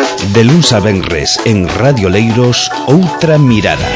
De luns a venres en Radio Leiros, Outra Mirada.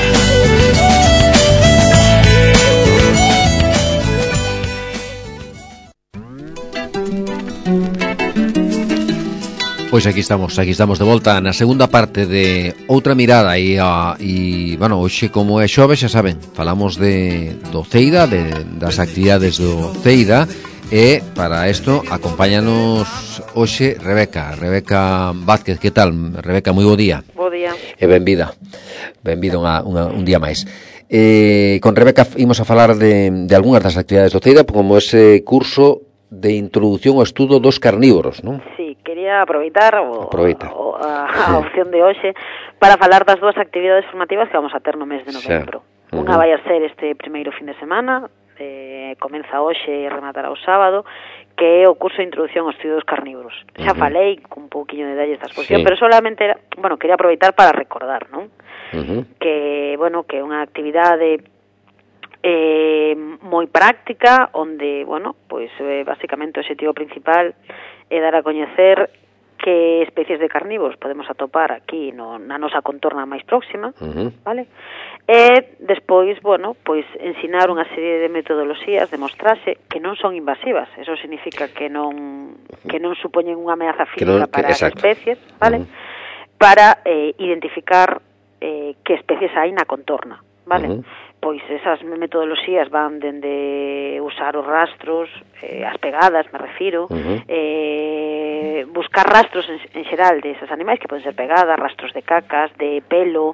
Pois aquí estamos de volta na segunda parte de Outra Mirada e bueno, hoxe como é xoves, xa saben, falamos do Ceida, das actividades do Ceida, e para isto acompáñanos hoxe Rebeca Vázquez. Que tal, Rebeca? Moi bo día. Bo día. E benvida un día máis. Con Rebeca imos a falar de algunhas das actividades do Ceida, como ese curso de introdución ao estudo dos carnívoros, non? Sí, quería aproveitar a opción de hoxe para falar das dúas actividades formativas que vamos a ter no mes de novembro. Unha vai a ser este primeiro fin de semana, comeza hoxe e rematará o sábado, que é o curso de introducción ao estudo dos carnívoros. Xa falei con un pouquiño de detalle esta exposición, pero solamente quería aproveitar para recordar, non? Que é unha actividade moi práctica, onde, basicamente o objetivo principal é dar a coñecer que especies de carnívoros podemos atopar aquí na nosa contorna máis próxima, vale? E despois, ensinar unha serie de metodoloxías, demostrarse que non son invasivas, eso significa que non supoñen unha ameaza física para as especies, vale? Para identificar que especies hai na contorna, vale? Pois esas metodoloxías van dende usar os rastros, as pegadas, me refiro, buscar rastros en xeral de esas animais, que poden ser pegadas, rastros de cacas, de pelo,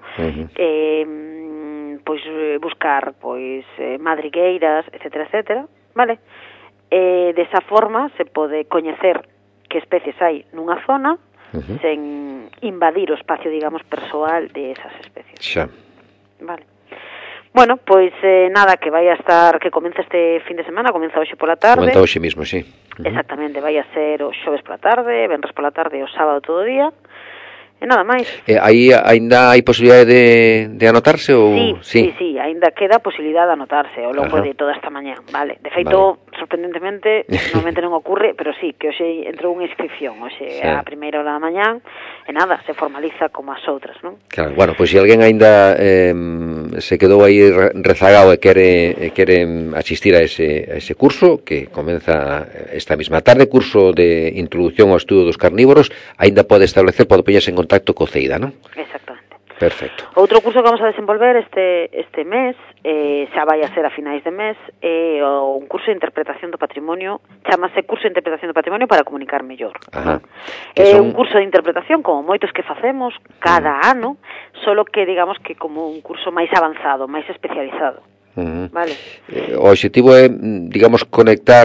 buscar madrigueiras, etcétera, vale? Desa forma se pode coñecer que especies hai nunha zona sen invadir o espacio, digamos, persoal de esas especies. Xa. Vale. Bueno, pois nada, que comeza este fin de semana, comeza hoxe pola tarde. Comeza hoxe mismo, sí. Exactamente, vai a ser o xoves pola tarde, venres pola tarde e o sábado todo o día. E nada máis. Aí aínda hai posibilidade de anotarse ou Sí, aínda queda a posibilidade de anotarse ao longo de toda esta mañá, vale. De feito, sorprendentemente, normalmente non ocorre, pero sí, que hoxe entrou unha inscripción, hoxe a primeira hora da mañá, e nada, se formaliza como as outras, non? Claro, bueno, pois se alguén aínda se quedou aí rezagado e quere asistir a ese curso, que comeza esta mesma tarde, curso de introducción ao estudo dos carnívoros, aínda pode poñerse en contacto co Ceida, non? Exactamente. Perfecto. Outro curso que vamos a desenvolver este mes, xa vai a ser a finais de mes, é un curso de interpretación do patrimonio, chamase Curso de Interpretación do Patrimonio para comunicar mellor. É un curso de interpretación, como moitos que facemos cada ano, solo que, digamos, que como un curso máis avanzado, máis especializado. Vale. O objetivo é, digamos, conectar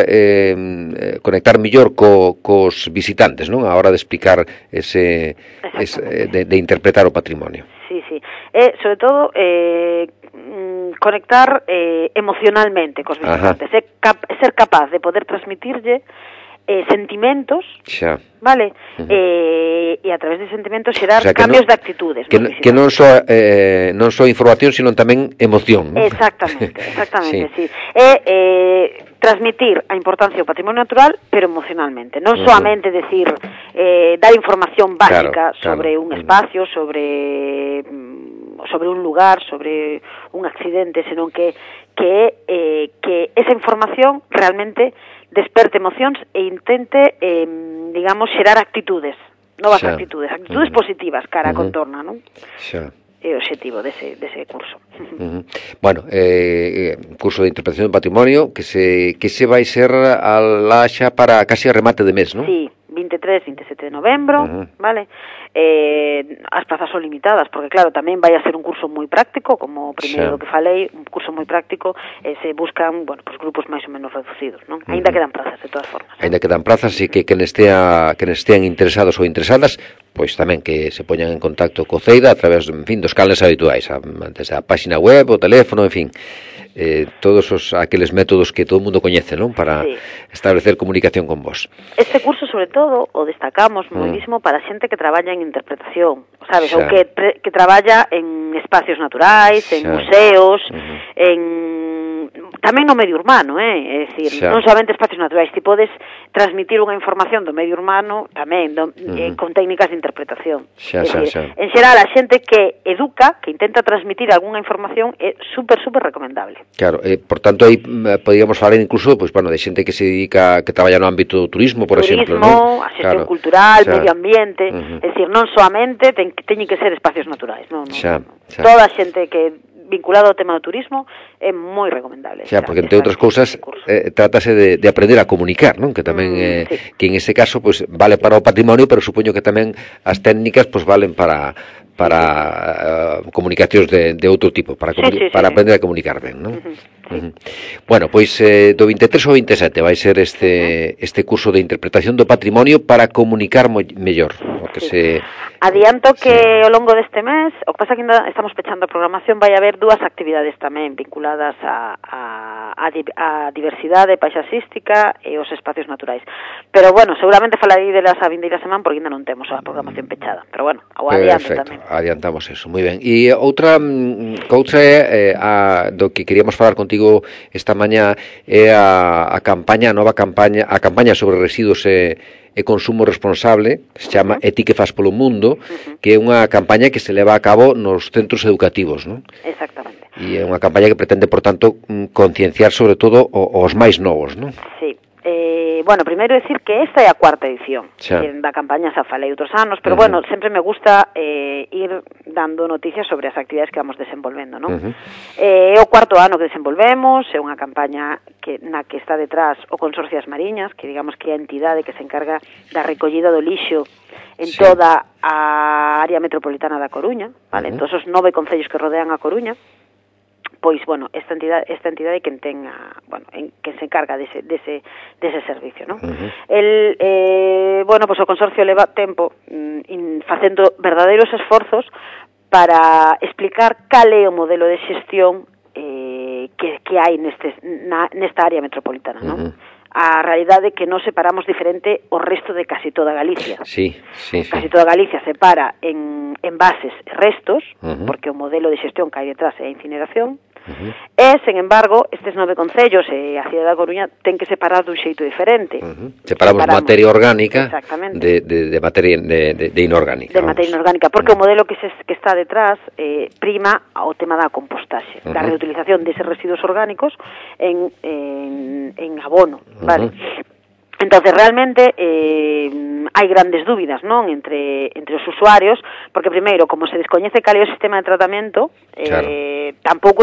mellor cos visitantes, non? A hora de explicar de interpretar o patrimonio. Sí. E, sobre todo, conectar emocionalmente cos visitantes, ser capaz de poder transmitirlle sentimentos, vale? E a través de sentimentos xerar cambios de actitudes. Que non só información, sino tamén emoción, non? Exactamente, sí. E transmitir a importancia do patrimonio natural, pero emocionalmente. Non soamente decir, dar información básica sobre un espacio, sobre un lugar, sobre un accidente, senón que esa información realmente desperte emocións e intente, digamos, xerar actitudes, novas actitudes positivas cara a contorna, non? Xa. É o objetivo dese curso. Bueno, curso de interpretación do patrimonio que se vai ser alá xa para casi a remate de mes, non? Sí, 23, 27 de novembro, vale? As plazas son limitadas, porque claro, tamén vai a ser un curso moi práctico, como o primeiro que falei, un curso moi práctico, se buscan, grupos máis ou menos reducidos, non? Aínda quedan plazas, de todas formas. Aínda quedan plazas, e que estean interesados ou interesadas, pois tamén que se poñan en contacto co Ceida a través, dos canales habituais, desde a página web, o teléfono, en fin, todos aqueles métodos que todo o mundo coñece, non? Para establecer comunicación con vos. Este curso, sobre todo, o destacamos moitísimo para xente que traballa en interpretación, sabes? Ou que traballa en espacios naturais, en museos, en tamén no medio urbano, é dicir, non somente espacios naturais, ti podes transmitir unha información do medio urbano tamén con técnicas de interpretación. En xeral, a xente que educa, que intenta transmitir algunha información é super recomendable. Claro, por tanto aí podíamos falar incluso pues, bueno, de xente que se dedica, que traballa no ámbito do turismo, por exemplo, ¿no? A xestión cultural, medio ambiente, é dicir, non soamente teñen que ser espacios naturais, non. Toda a xente que vinculado ao tema do turismo é moi recomendable. Porque entre outras cousas trátase de aprender a comunicar, non? Que tamén que en ese caso pues vale para o patrimonio, pero supoño que tamén as técnicas pues valen para comunicacións de outro tipo, para aprender a comunicar ben, non? Bueno, pois do 23 ao 27 vai ser este curso de interpretación do patrimonio para comunicar mellor, o que se adianto que ao longo deste mes, o que pasa que ainda estamos pechando a programación, vai haber dúas actividades tamén vinculadas a diversidade paisaxística e os espacios naturais. Pero bueno, seguramente falarei delas a vindeira semana porque ainda non temos a programación pechada. Pero bueno, ao adianto tamén. Adiantamos eso, moi ben. E outra cousa do que queríamos falar contigo esta mañá é a nova campaña sobre residuos e consumo responsable, que se chama E ti que fas polo mundo, que é unha campaña que se leva a cabo nos centros educativos, non? Exactamente. E é unha campaña que pretende, por tanto, concienciar sobre todo os máis novos, non? Sí. Bueno, primeiro decir que esta é a cuarta edición da campaña, xa falei outros anos, pero bueno, sempre me gusta ir dando noticias sobre as actividades que vamos desenvolvendo, non? É o cuarto ano que desenvolvemos, é unha campaña na que está detrás o Consorcio das Mariñas, que digamos que é a entidade que se encarga da recollida do lixo en toda a área metropolitana da Coruña, vale? En todos os 9 concellos que rodean a Coruña. Pois, bueno, esta entidade que que se encarga dese servicio, non? Pois o Consorcio leva tempo facendo verdadeiros esforzos para explicar cal é o modelo de xestión que hai nesta área metropolitana, non? A realidade que nos separamos diferente o resto de casi toda Galicia. Casi toda Galicia separa en envases e restos, porque o modelo de xestión que hai detrás é a incineración, e, sen embargo, estes 9 concellos e a cidade da Coruña ten que separar dun xeito diferente. Separamos materia orgánica de materia de inorgánica. De materia inorgánica, porque o modelo que está detrás prima ao tema da compostaxe, da reutilización deses residuos orgánicos en abono, vale? Entonces, realmente, hai grandes dúbidas, non, entre os usuarios, porque, primeiro, como se descoñece cal é o sistema de tratamento, tampouco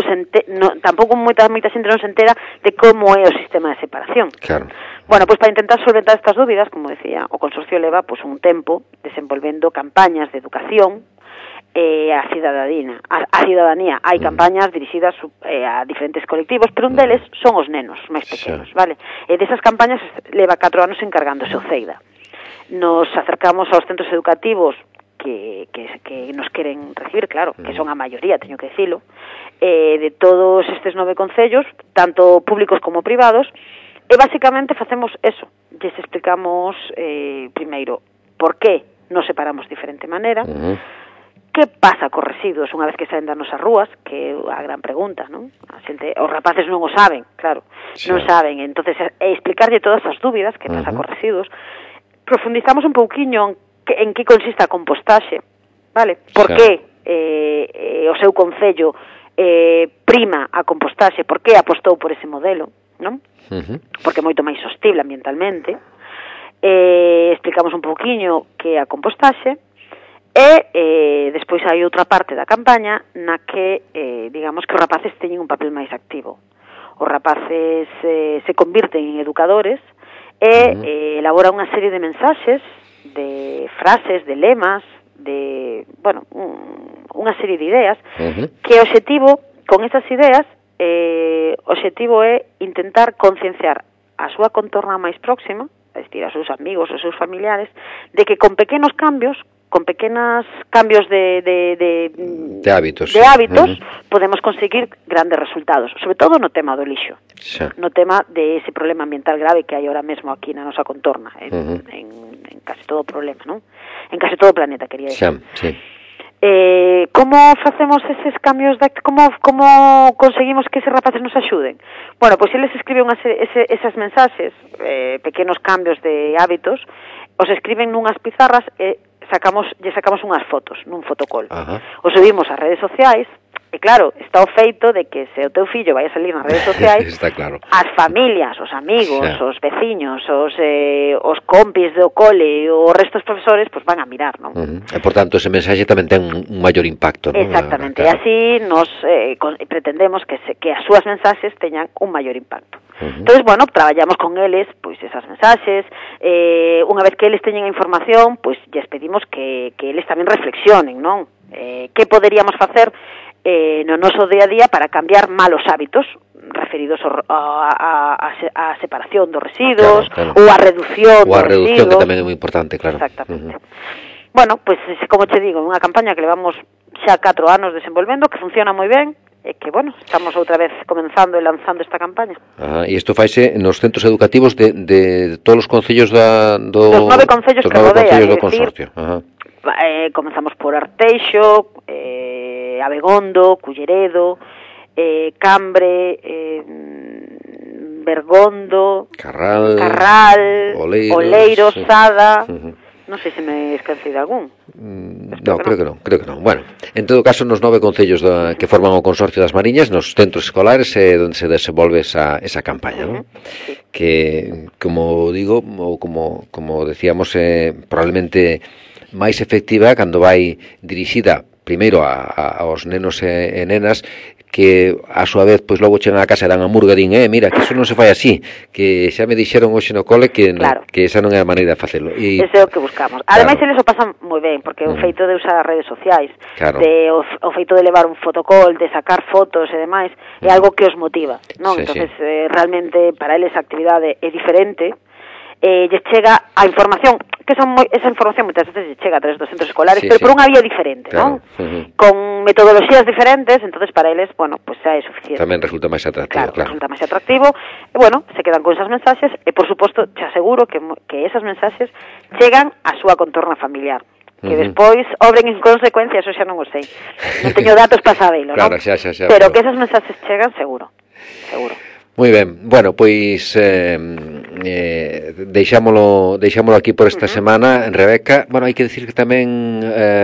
moita xente non se entera de como é o sistema de separación. Bueno, pois para intentar solventar estas dúbidas, como decía, o Consorcio leva un tempo desenvolvendo campañas de educación a cidadanía. Hai campañas dirixidas a diferentes colectivos, pero un deles son os nenos máis pequenos, vale? E desas campañas leva 4 anos encargándose o CEIDA. Nos acercamos aos centros educativos que nos queren recibir, claro, que son a maioría, teño que dicilo, de todos estes 9 concellos, tanto públicos como privados, e basicamente facemos eso, lles explicamos primeiro por que nos separamos de diferente maneira, que pasa cos residuos unha vez que saen das nosas rúas, que é a gran pregunta, non? A xente, os rapaces non o saben, claro, non saben, entonces explicarlle todas as dúbidas que pasa cos residuos. Profundizamos un pouquiño en que consiste a compostaxe, vale? Por que o seu concello prima a compostaxe, por que apostou por ese modelo, non? Porque é moito máis sostible ambientalmente. Explicamos un pouquiño que é a compostaxe. E despois hai outra parte da campaña na que, digamos, que os rapaces teñen un papel máis activo. Os rapaces se convirten en educadores e elaboran unha serie de mensaxes, de frases, de lemas, de, bueno, unha serie de ideas, que o obxectivo, con esas ideas, o obxectivo é intentar concienciar a súa contorna máis próxima, é dicir, aos seus amigos, aos seus familiares, de que con pequenos cambios de hábitos, podemos conseguir grandes resultados, sobre todo no tema do lixo, no tema de ese problema ambiental grave que hai ahora mesmo aquí na nosa contorna, en casi todo o problema, non? En casi todo o planeta, quería decir. Como facemos eses cambios como conseguimos que eses rapaces nos axuden? Bueno, pois eles escriben esas mensaxes, pequenos cambios de hábitos, os escriben nunhas pizarras e lle sacamos unhas fotos nun fotocall. Os subimos ás redes sociais. E claro, está o feito de que se o teu fillo vai a salir nas redes sociais, está claro. As familias, os amigos, os veciños, os compis do cole, os restos profesores, pues van a mirar, non? E, por tanto, ese mensaxe tamén ten un maior impacto, non? Exactamente, e así nos pretendemos que as súas mensaxes teñan un maior impacto. Entonces, bueno, traballamos con eles, pois esas mensaxes, unha vez que eles teñen a información, pois lles pedimos que eles tamén reflexionen, non? Que poderíamos facer no noso día a día para cambiar malos hábitos referidos a separación dos residuos, ou a reducción dos residuos. Ou a reducción, que tamén é moi importante, claro. Exactamente. Bueno, pues como te digo, unha campaña que levamos xa 4 anos desenvolvendo, que funciona moi ben, e que, bueno, estamos outra vez comenzando e lanzando esta campaña. E isto faise nos centros educativos de todos os concellos dos 9 concellos que rodean, do consorcio. Comenzamos por Arteixo, Abegondo, Culleredo, Cambre, Bergondo, Carral, Oleiros, Sada. Non sei se me esqueci de algún. No, creo que non. Bueno, en todo caso, nos 9 concellos que forman o Consorcio das Mariñas, nos centros escolares é onde se desenvolve esa campaña, non? Sí. Que, como digo, ou como decíamos, probablemente máis efectiva cando vai dirixida primeiro aos nenos e nenas, que a súa vez pois logo chegan a casa e dan a murga e din, mira, que iso non se fai así, que xa me dixeron hoxe no cole que esa non é a maneira de facelo. Ese é o que buscamos. Ademais, eles o pasan moi ben, porque o feito de usar as redes sociais, o feito de levar un fotocall, de sacar fotos e demais, é algo que os motiva, non? Entonces, realmente, para eles a actividade é diferente, lles chega a información, que esa información moitas veces lles chega a través dos centros escolares, pero por unha vía diferente, non? Con metodoloxías diferentes, entonces para eles, bueno, pues xa é suficiente. Tamén resulta máis atractivo, claro. Resulta máis atractivo, e bueno, se quedan con esas mensaxes, e por suposto, te aseguro que esas mensaxes chegan á súa contorna familiar. Que despois obren en consecuencia, eso xa non o sei. Non teño datos para sabelo, non? Claro, xa. Pero que esas mensaxes chegan, seguro. Moi ben, bueno, pois deixámolo aquí por esta semana, Rebeca. Bueno, hai que decir que tamén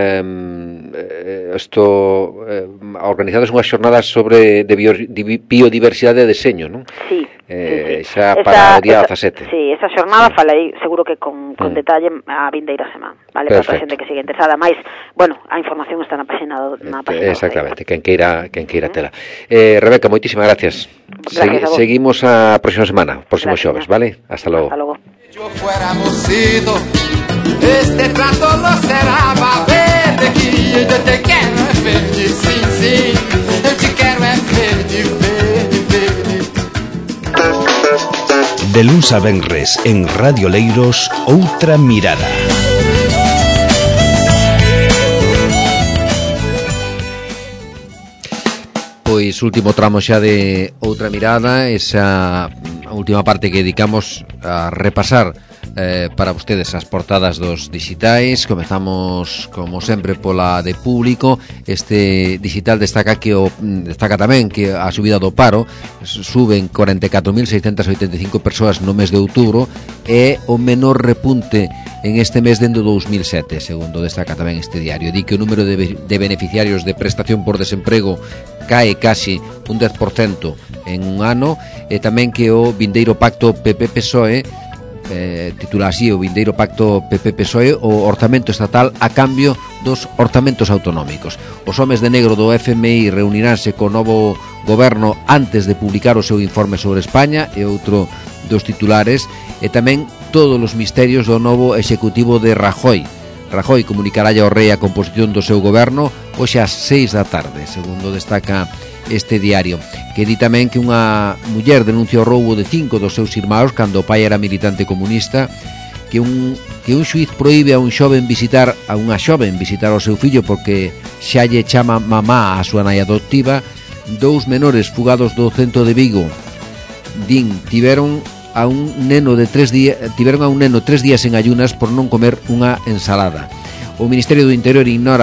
organizadas unhas xornadas sobre biodiversidade e deseño, non? Sí. Xa para o día 17. Sí, esa xornada falei seguro que con detalle a vindeira semana, vale? Para a xente que sigue interesada, máis, bueno, a información está na página exactamente, quen queira tela. Rebeca, moitísimas gracias. Seguimos a próxima semana, próximo xoves, vale? Hasta logo. Yo fuéramos sido, este trato no será verde, que yo te quiero es verde, sí, yo te quiero es verde. De luns a venres en Radio Leiros, Outra Mirada. Pois último tramo xa de Outra Mirada, esa última parte que dedicamos a repasar para vostedes as portadas dos digitais. Comezamos, como sempre, pola de Público. Este digital destaca tamén que a subida do paro suben 44.685 persoas no mes de outubro, é o menor repunte en este mes dende 2007, segundo destaca tamén este diario. Di que o número de beneficiarios de prestación por desemprego cae casi un 10% en un ano, e tamén que o vindeiro pacto PP-PSOE titula así, o vindeiro pacto PP-PSOE, o orzamento estatal a cambio dos orzamentos autonómicos. Os homes de negro do FMI reuniránse co novo goberno antes de publicar o seu informe sobre España, e outro dos titulares, e tamén todos os misterios do novo executivo de Rajoy. Rajoy comunicará ao rei a composición do seu goberno hoxe ás 6 da tarde, segundo destaca este diario, que di tamén que unha muller denuncia o roubo de 5 dos seus irmãos cando o pai era militante comunista, que un xuiz proíbe a unha xoven visitar ao seu fillo porque xa lle chama mamá a súa nai adoptiva. 2 menores fugados do centro de Vigo tiveron a un neno 3 días en ayunas por non comer unha ensalada. O Ministerio do Interior ignora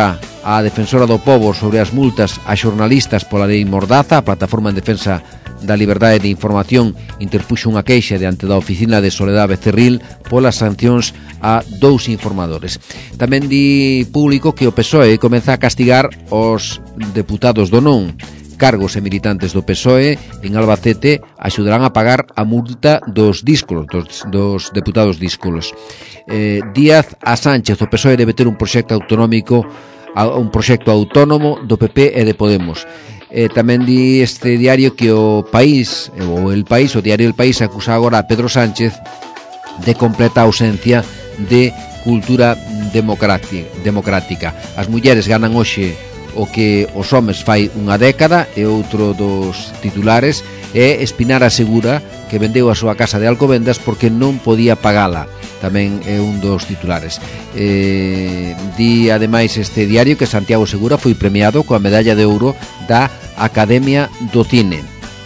a defensora do pobo sobre as multas a xornalistas pola lei Mordaza. A plataforma en defensa da liberdade de información interpuxo unha queixa diante da oficina de Soledad Becerril polas sancións a 2 informadores. Tamén di Público que o PSOE comeza a castigar os deputados do non. Cargos e militantes do PSOE en Albacete axudarán a pagar a multa dos díscolos, dos deputados díscolos. Díaz a Sánchez, o PSOE debe ter un proxecto autonómico, un proxecto autónomo do PP e de Podemos. Tamén di este diario que o diario El País acusa agora a Pedro Sánchez de completa ausencia de cultura democrática. As mulleres ganan hoxe o que os homes fai unha década, e outro dos titulares é Espinar asegura que vendeu a súa casa de Alcobendas porque non podía pagala. Tamén é un dos titulares. Di ademais este diario que Santiago Segura foi premiado coa medalla de ouro da Academia do Cine.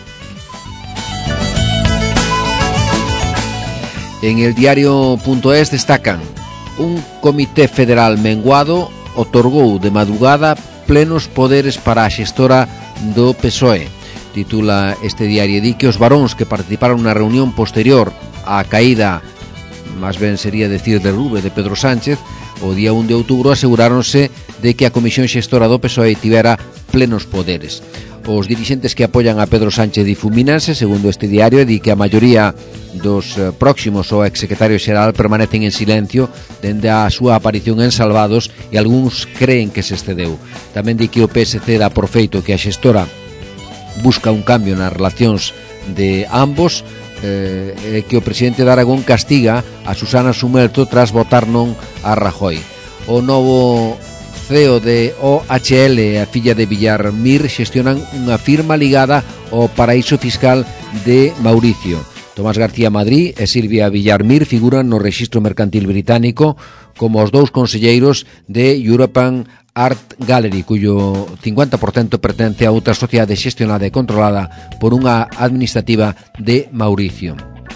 En el diario.es destacan: un comité federal menguado otorgou de madrugada plenos poderes para a xestora do PSOE. Titula este diario. Di que os varóns que participaron na reunión posterior á caída, máis ben sería decir derrube, de Pedro Sánchez o día 1 de outubro, aseguráronse de que a comisión xestora do PSOE tivera plenos poderes. Os dirixentes que apoian a Pedro Sánchez difumínanse, segundo este diario, e di que a maioría dos próximos ao exsecretario xeral permanecen en silencio dende a súa aparición en Salvados, e algúns creen que se excedeu. Tamén di que o PSC dá por feito que a xestora busca un cambio nas relacións de ambos, que o presidente de Aragón castiga a Susana Sumelto tras votar non a Rajoy. O novo CEO de OHL e a filla de Villar Mir xestionan unha firma ligada ao paraíso fiscal de Mauricio. Tomás García Madrid e Silvia Villar Mir figuran no rexistro mercantil británico como os 2 conselleiros de European Art Gallery, cuyo 50% pertence a outra sociedade xestionada e controlada por unha administrativa de Mauricio.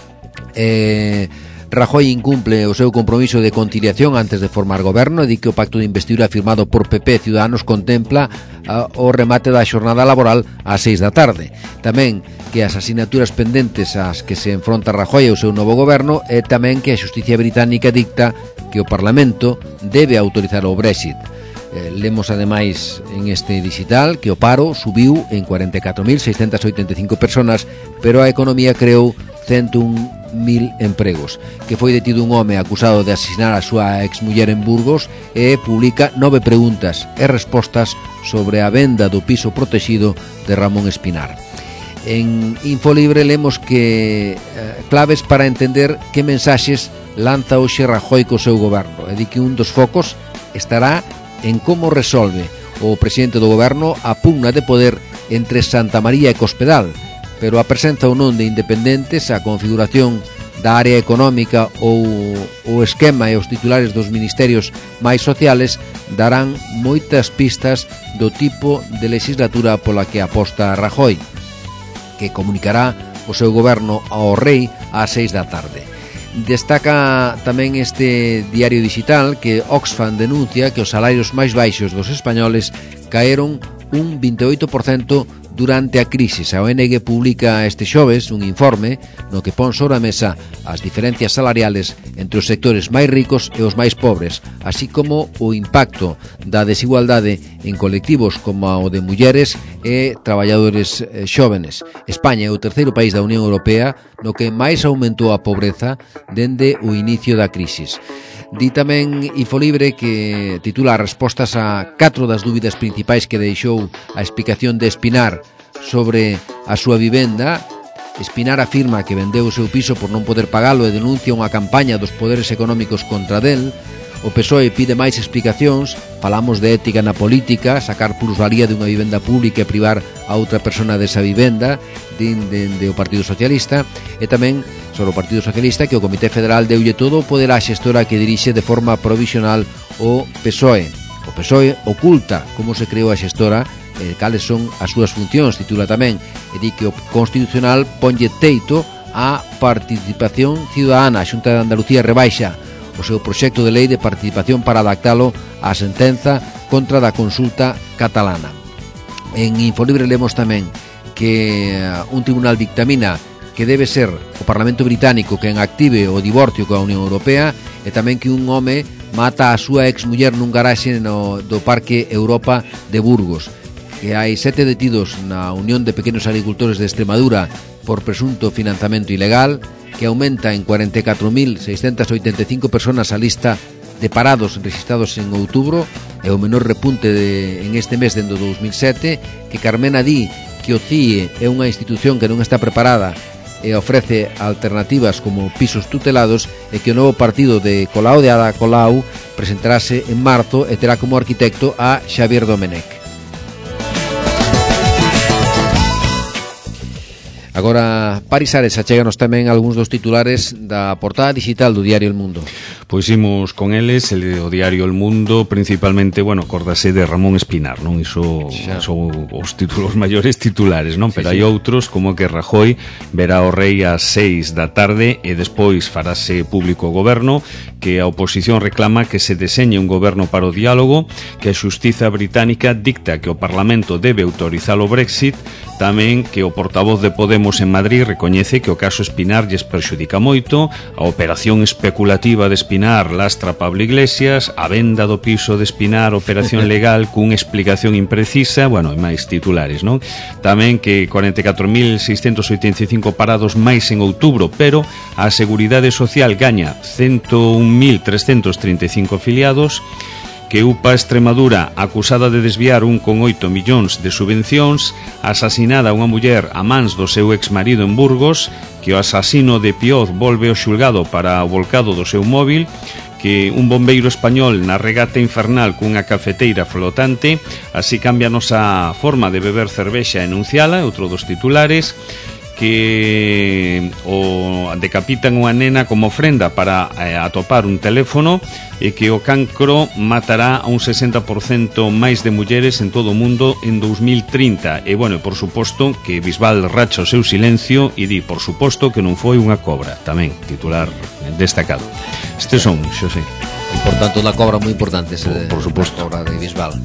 Rajoy incumple o seu compromiso de conciliación antes de formar goberno e di que o pacto de investidura firmado por PP e Ciudadanos contempla o remate da xornada laboral ás 6 da tarde. Tamén que as asignaturas pendentes ás que se enfronta Rajoy e o seu novo goberno, e tamén que a xusticia británica dicta que o Parlamento debe autorizar o Brexit. Lemos ademais en este digital que o paro subiu en 44.685 personas, pero a economía creou 101.000 empregos. Que foi detido un home acusado de asesinar a súa exmuller en Burgos e publica 9 preguntas e respostas sobre a venda do piso protegido de Ramón Espinar. En Infolibre lemos que claves para entender que mensaxes lanza hoxe Rajoy co seu goberno, e di que un dos focos estará en como resolve o presidente do goberno a pugna de poder entre Santa María e Cospedal, pero a presenza ou non de independentes, a configuración da área económica ou o esquema e os titulares dos ministerios máis sociales darán moitas pistas do tipo de legislatura pola que aposta Rajoy, que comunicará o seu goberno ao rei ás 6 da tarde. Destaca tamén este diario digital que Oxfam denuncia que os salarios máis baixos dos españoles caeron un 28% durante a crisis. A ONG publica este xoves un informe no que pon sobre a mesa as diferencias salariales entre os sectores máis ricos e os máis pobres, así como o impacto da desigualdade en colectivos como o de mulleres e traballadores xóvenes. España é o terceiro país da Unión Europea no que máis aumentou a pobreza dende o inicio da crisis. Di tamén Infolibre que titula respostas a 4 das dúbidas principais que deixou a explicación de Espinar sobre a súa vivenda. Espinar afirma que vendeu o seu piso por non poder pagalo e denuncia unha campaña dos poderes económicos contra del. O PSOE pide máis explicacións, falamos de ética na política, sacar plusvalía de unha vivenda pública e privar a outra persona desa vivenda, de o Partido Socialista, e tamén sobre o Partido Socialista que o Comité Federal deulle todo o poder á xestora que dirixe de forma provisional o PSOE. O PSOE oculta como se creou a xestora e cales son as súas funcións, titula tamén, e di que o Constitucional ponlle teito á participación ciudadana. A Xunta de Andalucía rebaixa o seu proxecto de lei de participación para adaptalo á sentenza contra da consulta catalana. En Infolibre lemos tamén que un tribunal dictamina que debe ser o Parlamento Británico quen active o divorcio coa Unión Europea, e tamén que un home mata a súa exmuller nun garaxe do Parque Europa de Burgos, que hai 7 detidos na Unión de Pequenos Agricultores de Extremadura por presunto financiamento ilegal, que aumenta en 44.685 personas a lista de parados registrados en outubro, e o menor repunte en este mes dende 2007, que Carmena di que o CIE é unha institución que non está preparada e ofrece alternativas como pisos tutelados, e que o novo partido de Colau de Ada Colau presentarase en marzo e terá como arquitecto a Xavier Domenech. Agora, Paris Ares, achéganos tamén algúns dos titulares da portada digital do diario El Mundo. Pois imos con eles, o diario El Mundo, principalmente, bueno, acórdase de Ramón Espinar, non? Iso son os títulos maiores titulares, non? Pero hai outros, como que Rajoy verá o rei ás 6 da tarde e despois farase público o goberno, que a oposición reclama que se deseñe un goberno para o diálogo, que a xustiza británica dicta que o Parlamento debe autorizar o Brexit, tamén que o portavoz de Podemos en Madrid recoñece que o caso Espinar lles perxudica moito, a operación especulativa de Espinar lastra Pablo Iglesias, a venda do piso de Espinar, operación legal cunha explicación imprecisa, bueno, e máis titulares, non? Tamén que 44.685 parados máis en outubro, pero a Seguridade Social gaña 101.335 afiliados, que UPA Extremadura, acusada de desviar 1,8 millóns de subvencións, asasinada unha muller a mans do seu exmarido en Burgos, que o asasino de Pioz volve ao xulgado para o volcado do seu móvil, que un bombeiro español na regata infernal cunha cafeteira flotante, así cambia a nosa forma de beber cervexa e enunciala, outro dos titulares, que o decapitan unha nena como ofrenda para atopar un teléfono, e que o cancro matará a un 60% máis de mulleres en todo o mundo en 2030. E, bueno, por suposto, que Bisbal racha o seu silencio e di, por suposto, que non foi unha cobra. Tamén, titular destacado. Estes son, Xosé. E, por tanto, da cobra moi importante, por suposto. A cobra de Bisbal.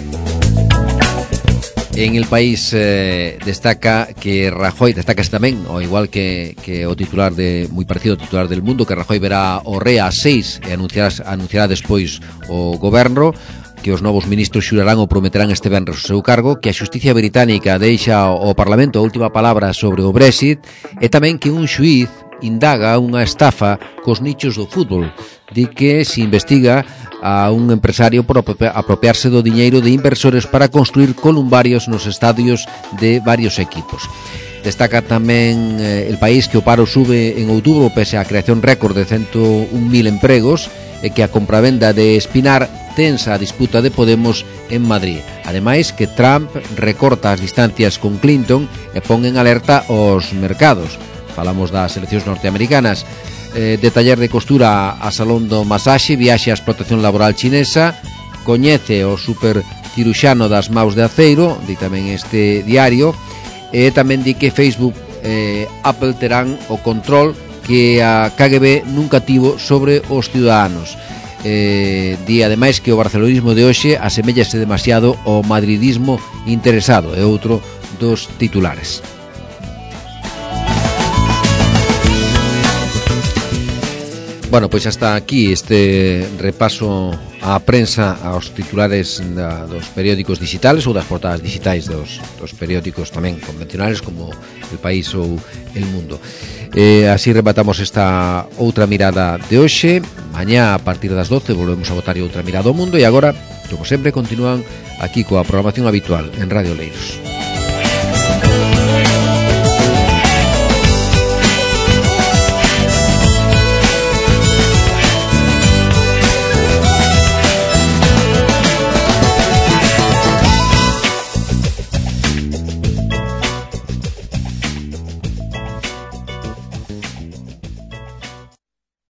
En El País destaca que Rajoy, destacase tamén, ao igual que o titular moi parecido ao titular del Mundo, que Rajoy verá o rei ás 6 e anunciará despois o goberno, que os novos ministros xurarán ou prometerán este venres o seu cargo, que a xusticia británica deixa ao Parlamento a última palabra sobre o Brexit, e tamén que un xuíz indaga unha estafa cos nichos do fútbol, di que se investiga a un empresario por apropiarse do diñeiro de inversores para construir columbarios nos estadios de varios equipos. Destaca tamén El País que o paro sube en outubro pese á creación récord de 101.000 empregos, e que a compravenda de Espinar tensa a disputa de Podemos en Madrid. Ademais, que Trump recorta as distancias con Clinton e pon en alerta os mercados. Falamos das eleccións norteamericanas. De taller de costura a salón do masaxe, viaxe á explotación laboral chinesa, coñece o super ciruxano das maus de aceiro, di tamén este diario, e tamén di que Facebook e Apple terán o control que a KGB nunca tivo sobre os ciudadanos. Di ademais que o barcelonismo de hoxe asemellase demasiado ao madridismo interesado, é outro dos titulares. Bueno, pois hasta aquí este repaso á prensa, aos titulares dos periódicos digitales ou das portadas digitais dos periódicos tamén convencionales como El País ou El Mundo. Así rematamos esta outra mirada de hoxe. Mañá a partir das 12 volvemos a botar outra mirada ao mundo, e agora, como sempre, continúan aquí coa programación habitual en Radio Leiros.